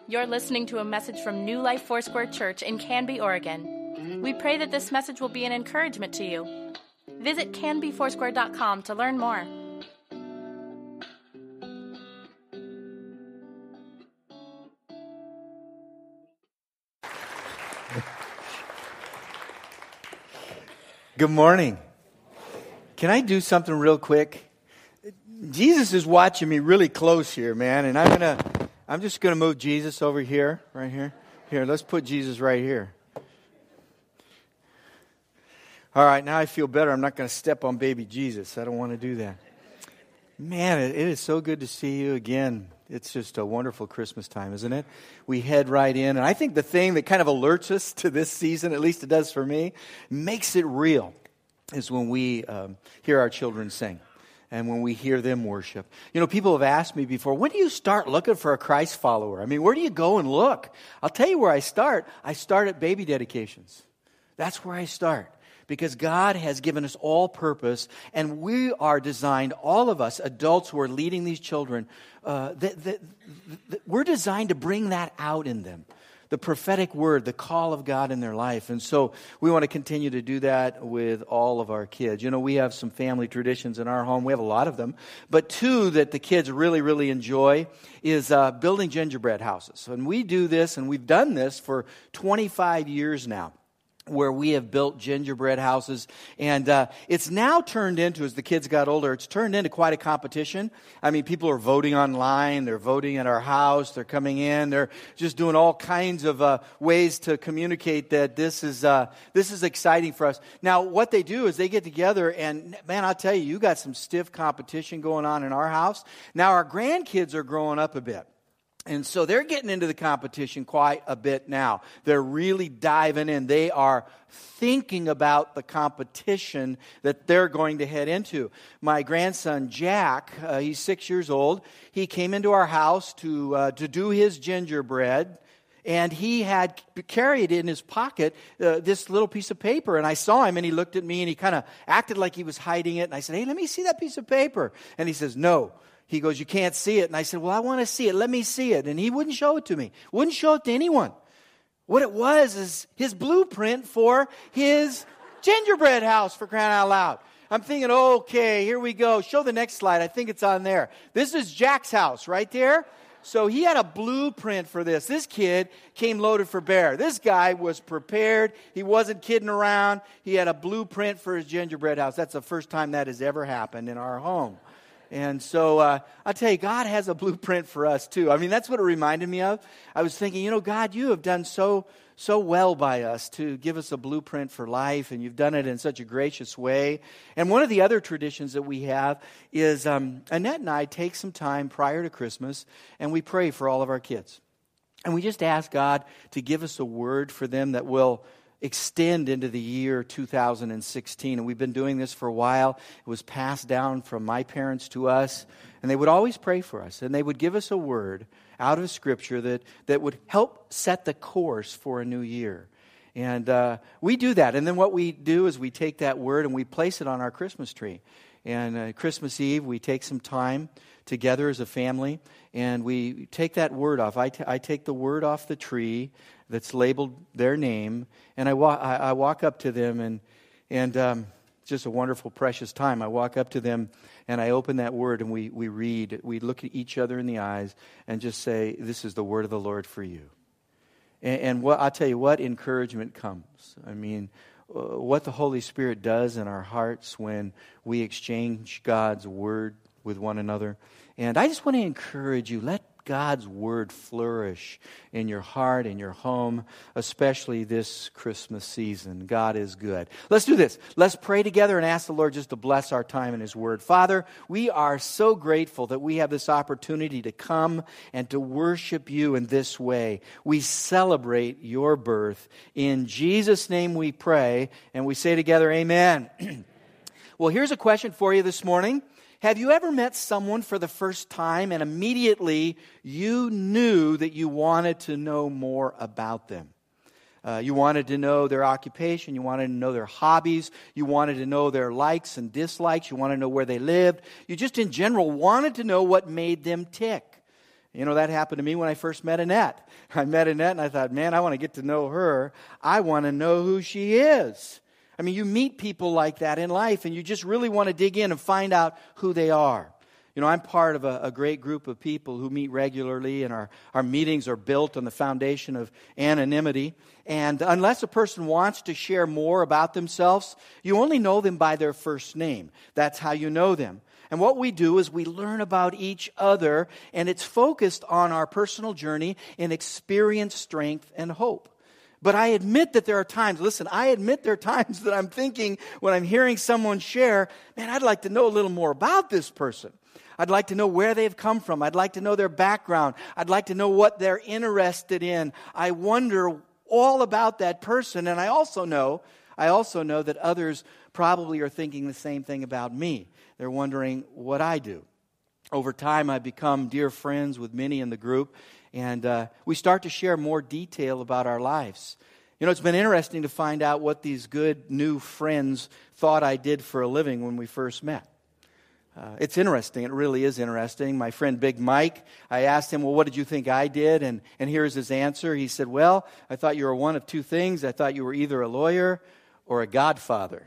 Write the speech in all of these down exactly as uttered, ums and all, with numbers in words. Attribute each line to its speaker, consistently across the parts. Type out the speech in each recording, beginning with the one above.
Speaker 1: You're listening to a message from New Life Foursquare Church in Canby, Oregon. We pray that this message will be an encouragement to you. Visit canby foursquare dot com to learn more.
Speaker 2: Good morning. Can I do something real quick? Jesus is watching me really close here, man, and I'm gonna, I'm just gonna move Jesus over here, right here. Here, let's put Jesus right here. All right, now I feel better. I'm not gonna step on baby Jesus. I don't want to do that. Man, it, it is so good to see you again. It's just a wonderful Christmas time, isn't it? We head right in. And I think the thing that kind of alerts us to this season, at least it does for me, makes it real, is when we um, hear our children sing and when we hear them worship. You know, people have asked me before, when do you start looking for a Christ follower? I mean, where do you go and look? I'll tell you where I start. I start at baby dedications. That's where I start. Because God has given us all purpose, and we are designed, all of us, adults who are leading these children, uh, that, that, that we're designed to bring that out in them. The prophetic word, the call of God in their life. And so we want to continue to do that with all of our kids. You know, we have some family traditions in our home. We have a lot of them. But two that the kids really, really enjoy is uh, building gingerbread houses. And we do this, and we've done this for twenty-five years now, where we have built gingerbread houses. And uh, it's now turned into, as the kids got older, it's turned into quite a competition. I mean, people are voting online, they're voting at our house, they're coming in, they're just doing all kinds of uh, ways to communicate that this is uh, this is exciting for us. Now, what they do is they get together, and man, I'll tell you, you got some stiff competition going on in our house. Now, our grandkids are growing up a bit. And so they're getting into the competition quite a bit now. They're really diving in. They are thinking about the competition that they're going to head into. My grandson, Jack, uh, he's six years old. He came into our house to uh, to do his gingerbread. And he had carried in his pocket uh, this little piece of paper. And I saw him, and he looked at me, and he kind of acted like he was hiding it. And I said, hey, let me see that piece of paper. And he says, no. He goes, you can't see it. And I said, well, I want to see it. Let me see it. And he wouldn't show it to me. Wouldn't show it to anyone. What it was is his blueprint for his gingerbread house, for crying out loud. I'm thinking, okay, here we go. Show the next slide. I think it's on there. This is Jack's house right there. So he had a blueprint for this. This kid came loaded for bear. This guy was prepared. He wasn't kidding around. He had a blueprint for his gingerbread house. That's the first time that has ever happened in our home. And so uh, I'll tell you, God has a blueprint for us too. I mean, that's what it reminded me of. I was thinking, you know, God, you have done so so well by us to give us a blueprint for life, and you've done it in such a gracious way. And one of the other traditions that we have is um, Annette and I take some time prior to Christmas, and we pray for all of our kids. And we just ask God to give us a word for them that will extend into the year two thousand sixteen. And we've been doing this for a while. It was passed down from my parents to us. And they would always pray for us. And they would give us a word out of Scripture that, that would help set the course for a new year. And uh, we do that. And then what we do is we take that word and we place it on our Christmas tree. And uh, Christmas Eve, we take some time together as a family, and we take that word off. I, t- I take the word off the tree that's labeled their name, and I, wa- I, I walk up to them, and and um, just a wonderful, precious time. I walk up to them, and I open that word, and we, we read. We look at each other in the eyes and just say, this is the word of the Lord for you. And, and what I'll tell you, what encouragement comes. I mean, uh, what the Holy Spirit does in our hearts when we exchange God's word with one another. And I just want to encourage you, let God's word flourish in your heart, in your home, especially this Christmas season. God is good. Let's do this. Let's pray together and ask the Lord just to bless our time in His word. Father, we are so grateful that we have this opportunity to come and to worship You in this way. We celebrate Your birth. In Jesus' name we pray, and we say together, amen. Well, here's a question for you this morning. Have you ever met someone for the first time and immediately you knew that you wanted to know more about them? Uh, you wanted to know their occupation. You wanted to know their hobbies. You wanted to know their likes and dislikes. You wanted to know where they lived. You just in general wanted to know what made them tick. You know, that happened to me when I first met Annette. I met Annette and I thought, man, I want to get to know her. I want to know who she is. I mean, you meet people like that in life and you just really want to dig in and find out who they are. You know, I'm part of a, a great group of people who meet regularly, and our, our meetings are built on the foundation of anonymity. And unless a person wants to share more about themselves, you only know them by their first name. That's how you know them. And what we do is we learn about each other, and it's focused on our personal journey in experience, strength, and hope. But I admit that there are times, listen, I admit there are times that I'm thinking when I'm hearing someone share, man, I'd like to know a little more about this person. I'd like to know where they've come from. I'd like to know their background. I'd like to know what they're interested in. I wonder all about that person. And I also know, I also know that others probably are thinking the same thing about me. They're wondering what I do. Over time, I've become dear friends with many in the group, and uh, we start to share more detail about our lives. You know, it's been interesting to find out what these good new friends thought I did for a living when we first met. Uh, it's interesting. It really is interesting. My friend Big Mike, I asked him, well, what did you think I did? And, and here's his answer. He said, well, I thought you were one of two things. I thought you were either a lawyer or a godfather.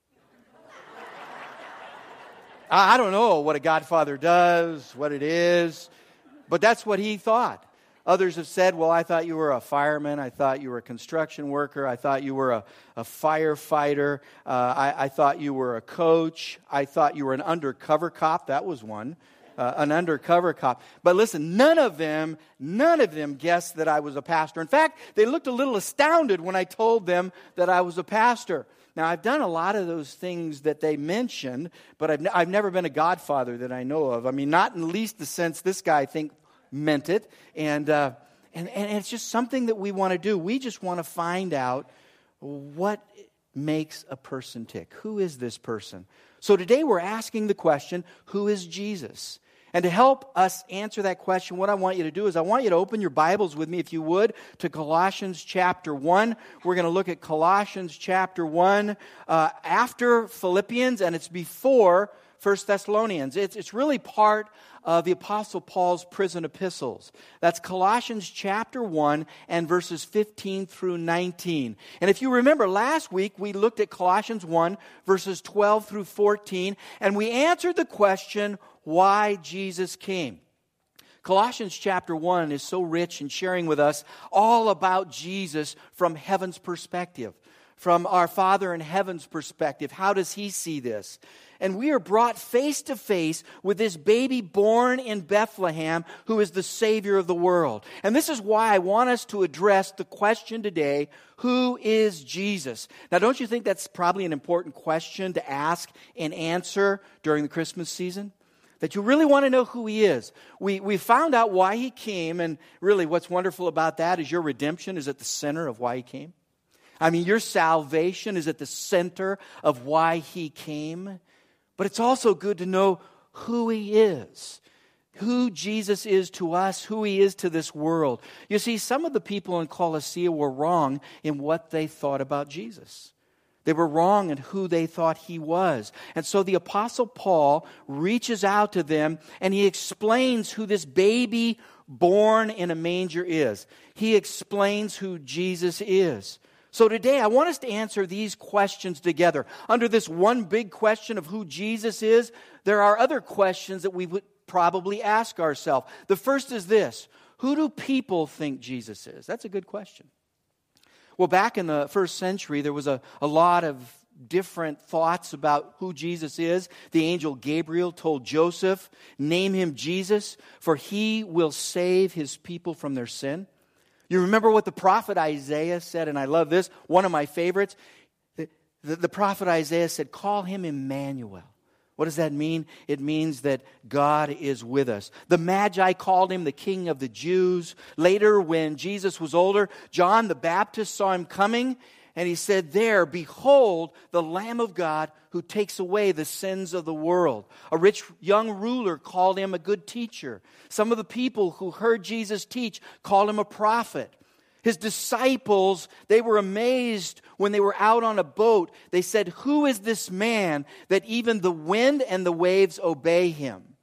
Speaker 2: I, I don't know what a godfather does, what it is, but that's what he thought. Others have said, well, I thought you were a fireman. I thought you were a construction worker. I thought you were a, a firefighter. Uh, I, I thought you were a coach. I thought you were an undercover cop. That was one, uh, an undercover cop. But listen, none of them, none of them guessed that I was a pastor. In fact, they looked a little astounded when I told them that I was a pastor. Now, I've done a lot of those things that they mentioned, but I've, n- I've never been a godfather that I know of. I mean, not in least the sense this guy, I think, meant it, and, uh, and and it's just something that we want to do. We just want to find out what makes a person tick. Who is this person? So today we're asking the question, who is Jesus? And to help us answer that question, what I want you to do is I want you to open your Bibles with me, if you would, to Colossians chapter one. We're going to look at Colossians chapter one uh, after Philippians, and it's before First Thessalonians. It's, it's really part of the Apostle Paul's prison epistles. That's Colossians chapter one and verses fifteen through nineteen. And if you remember, last week we looked at Colossians one, verses twelve through fourteen, and we answered the question, why Jesus came. Colossians chapter one is so rich in sharing with us all about Jesus from heaven's perspective, from our Father in heaven's perspective. How does He see this? And we are brought face to face with this baby born in Bethlehem who is the Savior of the world. And this is why I want us to address the question today, who is Jesus? Now, don't you think that's probably an important question to ask and answer during the Christmas season? That you really want to know who He is. We we found out why He came, and really what's wonderful about that is your redemption is at the center of why He came. I mean, your salvation is at the center of why He came. But it's also good to know who He is, who Jesus is to us, who He is to this world. You see, some of the people in Colossae were wrong in what they thought about Jesus. They were wrong in who they thought He was. And so the Apostle Paul reaches out to them and he explains who this baby born in a manger is. He explains who Jesus is. So today I want us to answer these questions together. Under this one big question of who Jesus is, there are other questions that we would probably ask ourselves. The first is this: who do people think Jesus is? That's a good question. Well, back in the first century, there was a, a lot of different thoughts about who Jesus is. The angel Gabriel told Joseph, name him Jesus, for he will save his people from their sin. You remember what the prophet Isaiah said, and I love this, one of my favorites. The, the, the prophet Isaiah said, call him Emmanuel. What does that mean? It means that God is with us. The Magi called him the King of the Jews. Later, when Jesus was older, John the Baptist saw him coming, and he said, there, behold, the Lamb of God who takes away the sins of the world. A rich young ruler called him a good teacher. Some of the people who heard Jesus teach called him a prophet. His disciples, they were amazed when they were out on a boat. They said, who is this man that even the wind and the waves obey him?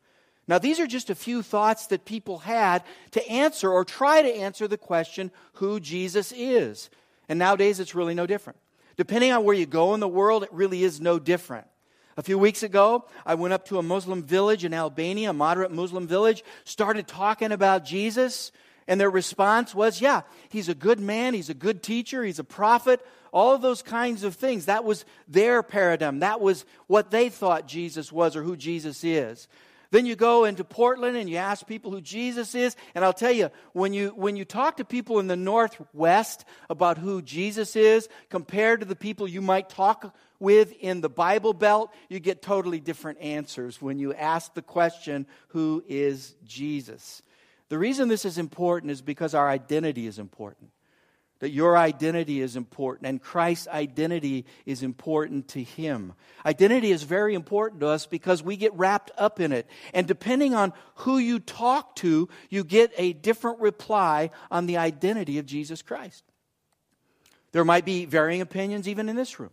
Speaker 2: Now, these are just a few thoughts that people had to answer or try to answer the question who Jesus is. And nowadays, it's really no different. Depending on where you go in the world, it really is no different. A few weeks ago, I went up to a Muslim village in Albania, a moderate Muslim village, started talking about Jesus, and their response was, yeah, he's a good man, he's a good teacher, he's a prophet, all of those kinds of things. That was their paradigm. That was what they thought Jesus was or who Jesus is. Then you go into Portland and you ask people who Jesus is. And I'll tell you, when you when you talk to people in the Northwest about who Jesus is, compared to the people you might talk with in the Bible Belt, you get totally different answers when you ask the question, who is Jesus? The reason this is important is because our identity is important. That your identity is important, and Christ's identity is important to Him. Identity is very important to us because we get wrapped up in it. And depending on who you talk to, you get a different reply on the identity of Jesus Christ. There might be varying opinions even in this room.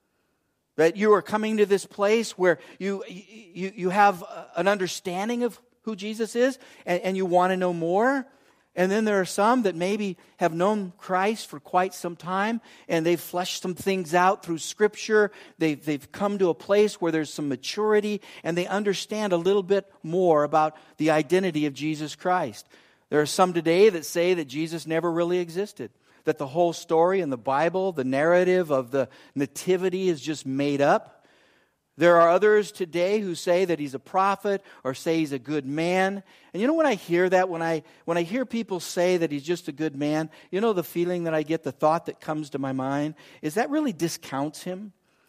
Speaker 2: That you are coming to this place where you, you, you have an understanding of who Jesus is, and, and you want to know more. And then there are some that maybe have known Christ for quite some time, and they've fleshed some things out through Scripture. They've, they've come to a place where there's some maturity, and they understand a little bit more about the identity of Jesus Christ. There are some today that say that Jesus never really existed, that the whole story in the Bible, the narrative of the nativity is just made up. There are others today who say that he's a prophet or say he's a good man. And you know when I hear that, when I when I hear people say that he's just a good man, you know the feeling that I get, the thought that comes to my mind, is that really discounts him.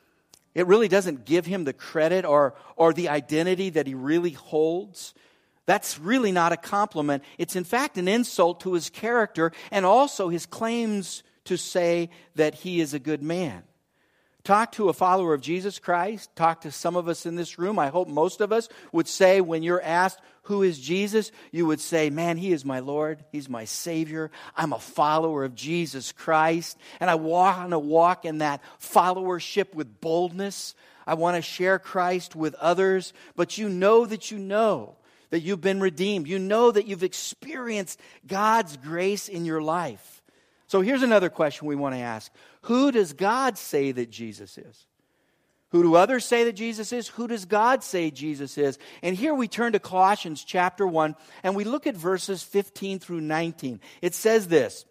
Speaker 2: It really doesn't give him the credit or or the identity that he really holds. That's really not a compliment. It's in fact an insult to his character and also his claims to say that he is a good man. Talk to a follower of Jesus Christ. Talk to some of us in this room. I hope most of us would say when you're asked, who is Jesus? You would say, man, he is my Lord. He's my Savior. I'm a follower of Jesus Christ. And I want to walk in that followership with boldness. I want to share Christ with others. But you know that you know that you've been redeemed. You know that you've experienced God's grace in your life. So here's another question we want to ask. Who does God say that Jesus is? Who do others say that Jesus is? Who does God say Jesus is? And here we turn to Colossians chapter one, and we look at verses fifteen through nineteen. It says this,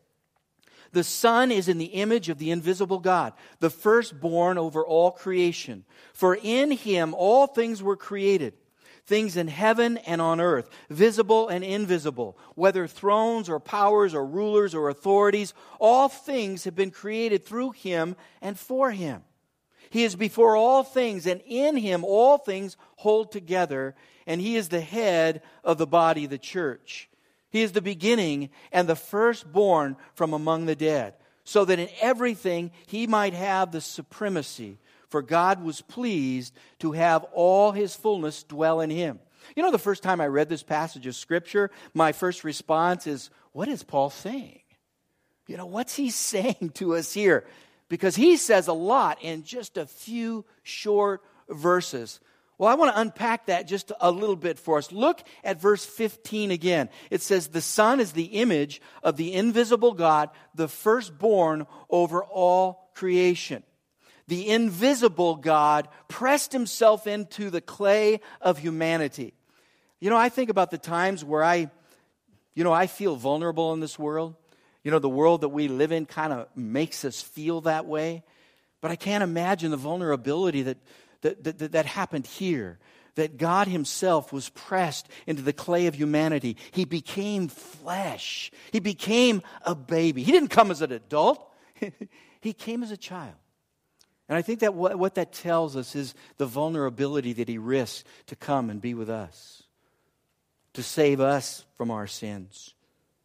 Speaker 2: the Son is in the image of the invisible God, the firstborn over all creation. For in Him all things were created, things in heaven and on earth, visible and invisible, whether thrones or powers or rulers or authorities, all things have been created through Him and for Him. He is before all things, and in Him all things hold together, and He is the head of the body, the church. He is the beginning and the firstborn from among the dead, so that in everything He might have the supremacy. For God was pleased to have all His fullness dwell in Him. You know, the first time I read this passage of Scripture, my first response is, what is Paul saying? You know, what's he saying to us here? Because he says a lot in just a few short verses. Well, I want to unpack that just a little bit for us. Look at verse fifteen again. It says, the Son is the image of the invisible God, the firstborn over all creation. The invisible God pressed Himself into the clay of humanity. You know, I think about the times where I, you know, I feel vulnerable in this world. You know, the world that we live in kind of makes us feel that way. But I can't imagine the vulnerability that that, that, that happened here. That God Himself was pressed into the clay of humanity. He became flesh. He became a baby. He didn't come as an adult. He came as a child. And I think that what, what that tells us is the vulnerability that He risks to come and be with us, to save us from our sins.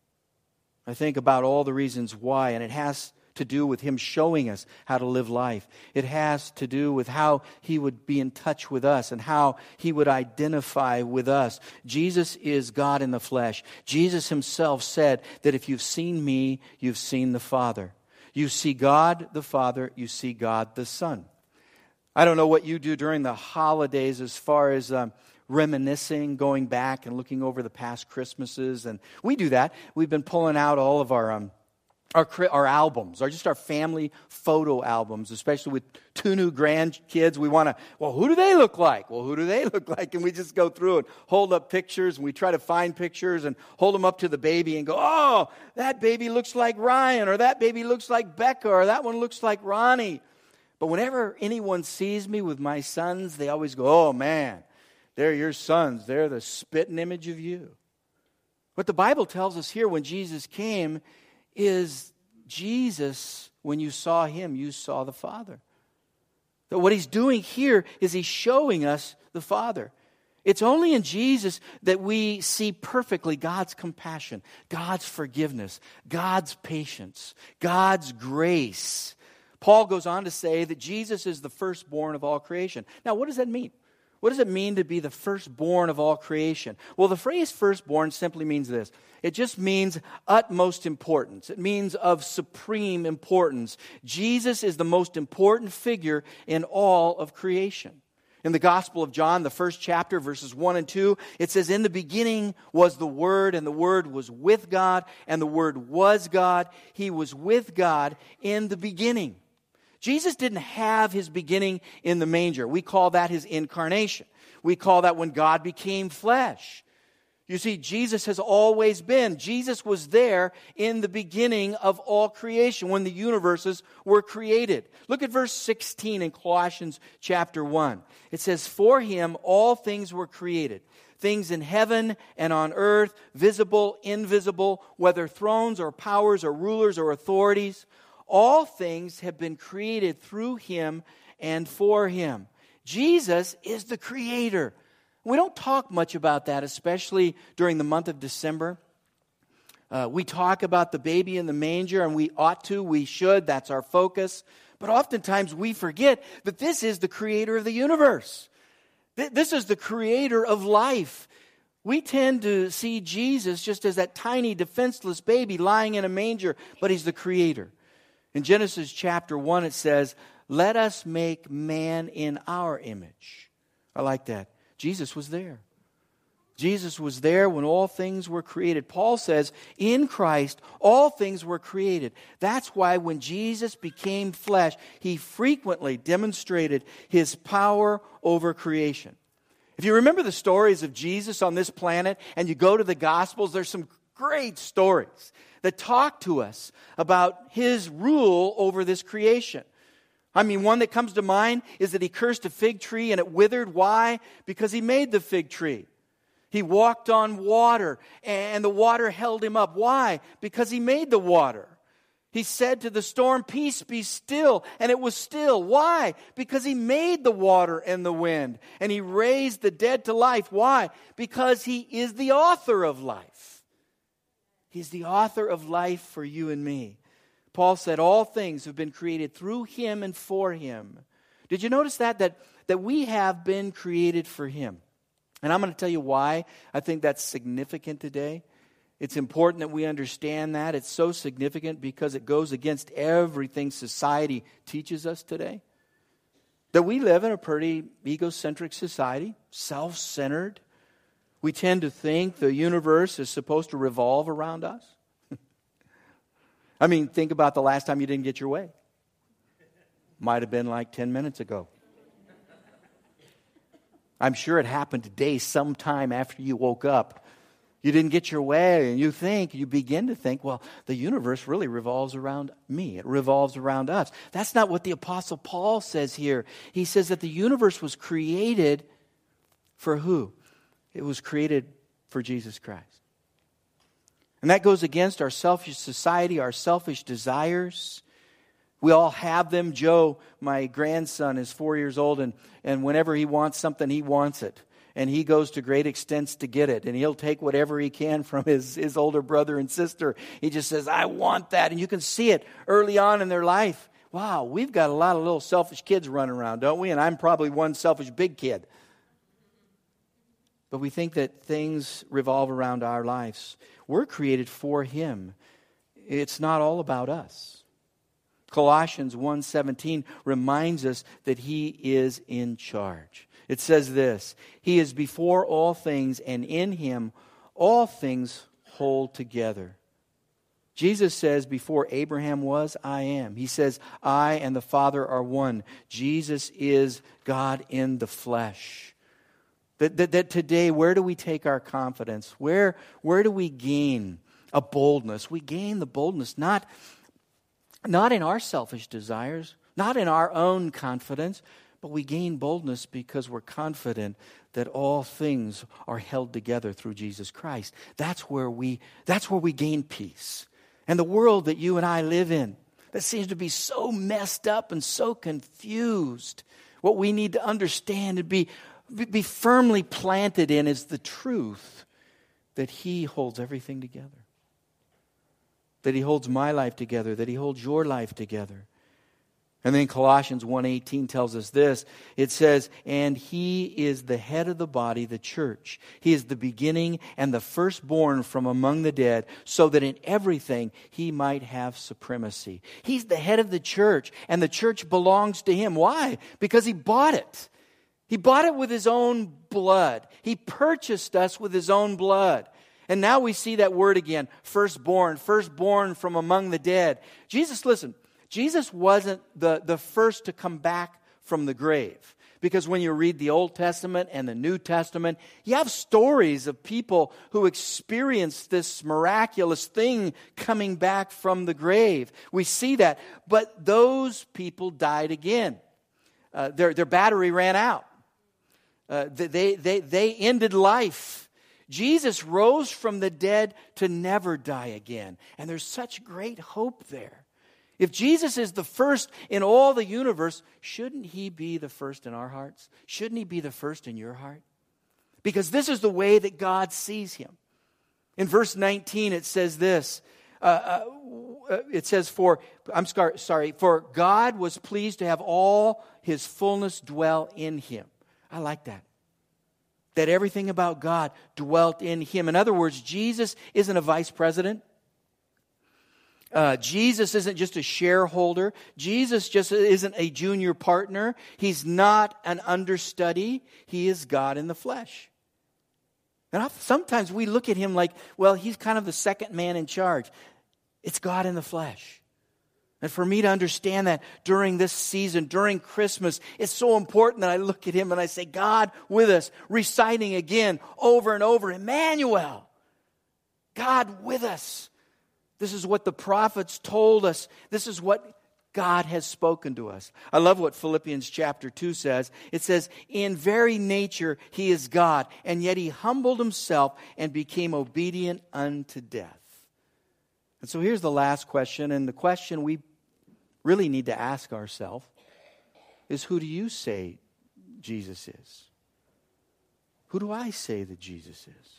Speaker 2: I think about all the reasons why, and it has to do with Him showing us how to live life. It has to do with how He would be in touch with us and how He would identify with us. Jesus is God in the flesh. Jesus Himself said that if you've seen me, you've seen the Father. You see God the Father, you see God the Son. I don't know what you do during the holidays as far as um, reminiscing, going back and looking over the past Christmases. And we do that. We've been pulling out all of our um, our, our albums, or just our family photo albums, especially with two new grandkids. We want to, well, who do they look like? Well, who do they look like? And we just go through and hold up pictures, and we try to find pictures and hold them up to the baby and go, oh, that baby looks like Ryan, or that baby looks like Becca, or that one looks like Ronnie. But whenever anyone sees me with my sons, they always go, oh, man, they're your sons. They're the spitting image of you. What the Bible tells us here when Jesus came is Jesus, when you saw him, you saw the Father. That what he's doing here is he's showing us the Father. It's only in Jesus that we see perfectly God's compassion, God's forgiveness, God's patience, God's grace. Paul goes on to say that Jesus is the firstborn of all creation. Now, what does that mean? What does it mean to be the firstborn of all creation? Well, the phrase firstborn simply means this. It just means utmost importance. It means of supreme importance. Jesus is the most important figure in all of creation. In the Gospel of John, the first chapter, verses one and two, it says, in the beginning was the Word, and the Word was with God, and the Word was God. He was with God in the beginning. Jesus didn't have his beginning in the manger. We call that his incarnation. We call that when God became flesh. You see, Jesus has always been. Jesus was there in the beginning of all creation, when the universes were created. Look at verse sixteen in Colossians chapter one. It says, for him all things were created, things in heaven and on earth, visible, invisible, whether thrones or powers or rulers or authorities. All things have been created through him and for him. Jesus is the creator. We don't talk much about that, especially during the month of December. Uh, we talk about the baby in the manger, and we ought to, we should, that's our focus. But oftentimes we forget that this is the creator of the universe. This is the creator of life. We tend to see Jesus just as that tiny, defenseless baby lying in a manger, but he's the creator. In Genesis chapter one, it says, let us make man in our image. I like that. Jesus was there. Jesus was there when all things were created. Paul says, in Christ, all things were created. That's why when Jesus became flesh, he frequently demonstrated his power over creation. If you remember the stories of Jesus on this planet, and you go to the Gospels, there's some great stories that talk to us about his rule over this creation. I mean, one that comes to mind is that he cursed a fig tree and it withered. Why? Because he made the fig tree. He walked on water and the water held him up. Why? Because he made the water. He said to the storm, peace, be still, and it was still. Why? Because he made the water and the wind, and he raised the dead to life. Why? Because he is the author of life. He's the author of life for you and me. Paul said all things have been created through him and for him. Did you notice that? That, that we have been created for him. And I'm going to tell you why I think that's significant today. It's important that we understand that. It's so significant because it goes against everything society teaches us today. That we live in a pretty egocentric society, self-centered. We tend to think the universe is supposed to revolve around us. I mean, think about the last time you didn't get your way. Might have been like ten minutes ago. I'm sure it happened today sometime after you woke up. You didn't get your way, and you think, you begin to think, well, the universe really revolves around me. It revolves around us. That's not what the Apostle Paul says here. He says that the universe was created for who? It was created for Jesus Christ. And that goes against our selfish society, our selfish desires. We all have them. Joe, my grandson, is four years old, and, and whenever he wants something, he wants it. And he goes to great extents to get it. And he'll take whatever he can from his, his older brother and sister. He just says, I want that. And you can see it early on in their life. Wow, we've got a lot of little selfish kids running around, don't we? And I'm probably one selfish big kid. But we think that things revolve around our lives. We're created for him. It's not all about us. Colossians one seventeen reminds us that he is in charge. It says this, He is before all things, and in Him all things hold together. Jesus says, before Abraham was, I am. He says, I and the Father are one. Jesus is God in the flesh. That, that, that today, where do we take our confidence? Where, where do we gain a boldness? We gain the boldness not, not in our selfish desires, not in our own confidence, but we gain boldness because we're confident that all things are held together through Jesus Christ. That's where we, that's where we gain peace. And the world that you and I live in, that seems to be so messed up and so confused, what we need to understand and be, be firmly planted in is the truth that He holds everything together. That He holds my life together, that He holds your life together. And then Colossians one eighteen tells us this. It says, and He is the head of the body, the church. He is the beginning and the firstborn from among the dead, so that in everything He might have supremacy. He's the head of the church, and the church belongs to Him. Why? Because He bought it. He bought it with His own blood. He purchased us with His own blood. And now we see that word again, firstborn, firstborn from among the dead. Jesus, listen, Jesus wasn't the, the first to come back from the grave. Because when you read the Old Testament and the New Testament, you have stories of people who experienced this miraculous thing coming back from the grave. We see that. But those people died again. Uh, their, their battery ran out. Uh, they, they, they ended life. Jesus rose from the dead to never die again. And there's such great hope there. If Jesus is the first in all the universe, shouldn't He be the first in our hearts? Shouldn't He be the first in your heart? Because this is the way that God sees Him. In verse nineteen, it says this. Uh, uh, it says, "For I'm sorry, for God was pleased to have all His fullness dwell in Him." I like that. That everything about God dwelt in Him. In other words, Jesus isn't a vice president. Uh, Jesus isn't just a shareholder. Jesus just isn't a junior partner. He's not an understudy. He is God in the flesh. And I, sometimes we look at Him like, well, He's kind of the second man in charge. It's God in the flesh. And for me to understand that during this season, during Christmas, it's so important that I look at Him and I say, God with us, reciting again over and over, Emmanuel, God with us. This is what the prophets told us. This is what God has spoken to us. I love what Philippians chapter two says. It says, in very nature He is God, and yet He humbled Himself and became obedient unto death. And so here's the last question, and the question we really need to ask ourselves is, who do you say Jesus is? Who do I say that Jesus is?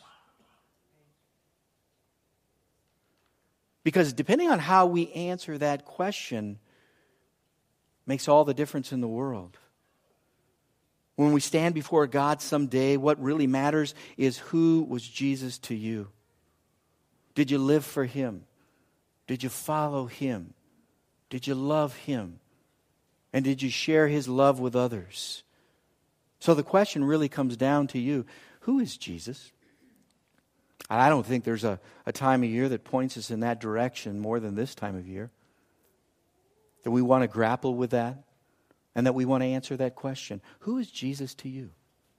Speaker 2: Because depending on how we answer that question makes all the difference in the world. When we stand before God someday, what really matters is, who was Jesus to you? Did you live for Him? Did you follow Him? Did you love Him? And did you share His love with others? So the question really comes down to you. Who is Jesus? I don't think there's a, a time of year that points us in that direction more than this time of year. That we want to grapple with that, and that we want to answer that question. Who is Jesus to you?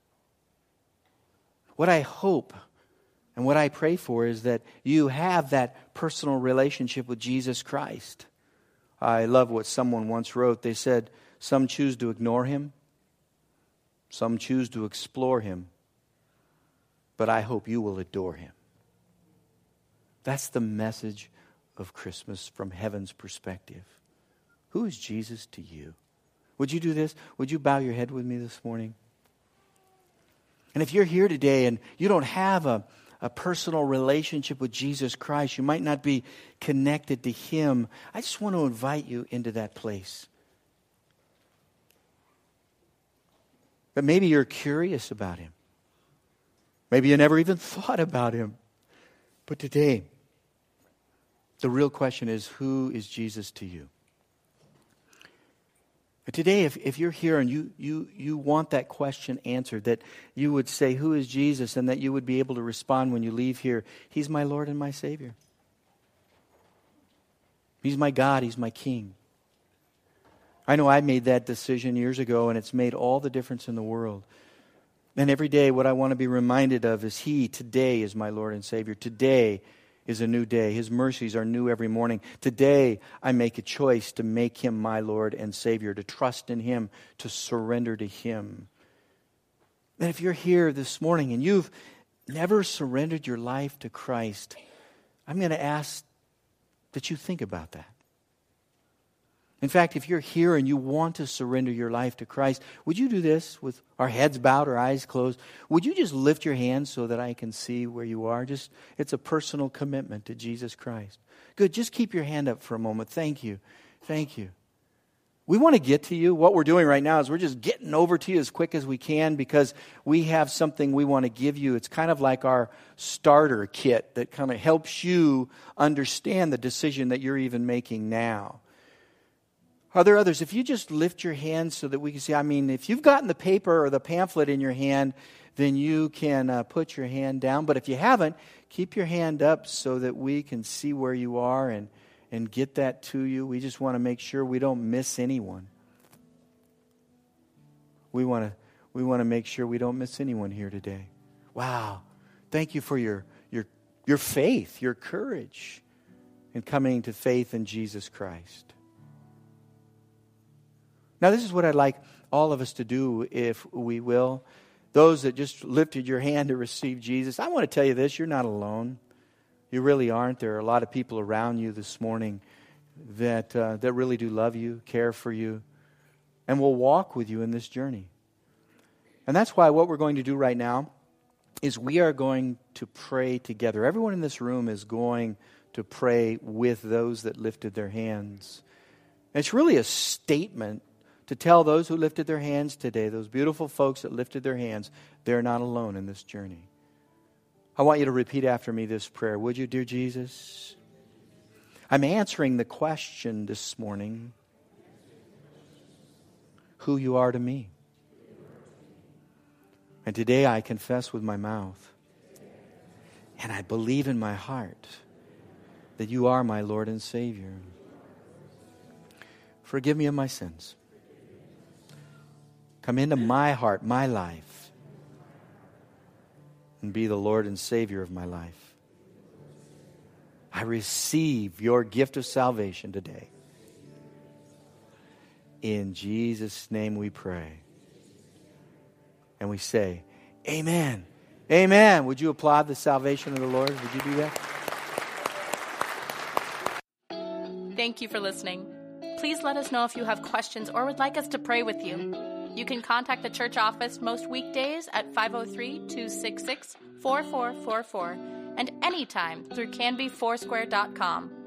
Speaker 2: What I hope and what I pray for is that you have that personal relationship with Jesus Christ. I love what someone once wrote. They said, some choose to ignore Him, some choose to explore Him, but I hope you will adore Him. That's the message of Christmas from heaven's perspective. Who is Jesus to you? Would you do this? Would you bow your head with me this morning? And if you're here today and you don't have a, a personal relationship with Jesus Christ, you might not be connected to Him, I just want to invite you into that place. But maybe you're curious about Him. Maybe you never even thought about Him. But today, the real question is, who is Jesus to you? But today, if, if you're here and you, you, you want that question answered, that you would say, who is Jesus? And that you would be able to respond when you leave here, He's my Lord and my Savior. He's my God. He's my King. I know I made that decision years ago, and it's made all the difference in the world. And every day what I want to be reminded of is He today is my Lord and Savior. Today is a new day. His mercies are new every morning. Today I make a choice to make Him my Lord and Savior, to trust in Him, to surrender to Him. And if you're here this morning and you've never surrendered your life to Christ, I'm going to ask that you think about that. In fact, if you're here and you want to surrender your life to Christ, would you do this with our heads bowed, our eyes closed? Would you just lift your hands so that I can see where you are? Just, it's a personal commitment to Jesus Christ. Good. Just keep your hand up for a moment. Thank you. Thank you. We want to get to you. What we're doing right now is we're just getting over to you as quick as we can because we have something we want to give you. It's kind of like our starter kit that kind of helps you understand the decision that you're even making now. Are there others? If you just lift your hand so that we can see, I mean, if you've gotten the paper or the pamphlet in your hand, then you can uh, put your hand down. But if you haven't, keep your hand up so that we can see where you are and, and get that to you. We just want to make sure we don't miss anyone. We want to we want to make sure we don't miss anyone here today. Wow. Thank you for your your your faith, your courage in coming to faith in Jesus Christ. Now, this is what I'd like all of us to do, if we will. Those that just lifted your hand to receive Jesus, I want to tell you this, you're not alone. You really aren't. There are a lot of people around you this morning that uh, that really do love you, care for you, and will walk with you in this journey. And that's why what we're going to do right now is we are going to pray together. Everyone in this room is going to pray with those that lifted their hands. And it's really a statement to tell those who lifted their hands today, those beautiful folks that lifted their hands, they're not alone in this journey. I want you to repeat after me this prayer. Would you, dear Jesus? I'm answering the question this morning, who you are to me. And today I confess with my mouth, and I believe in my heart that you are my Lord and Savior. Forgive me of my sins. Come into my heart, my life, and be the Lord and Savior of my life. I receive your gift of salvation today. In Jesus' name we pray. And we say, Amen. Amen. Would you applaud the salvation of the Lord? Would you do that?
Speaker 1: Thank you for listening. Please let us know if you have questions or would like us to pray with you. You can contact the church office most weekdays at five oh three, two six six, four four four four and anytime through canby foursquare dot com.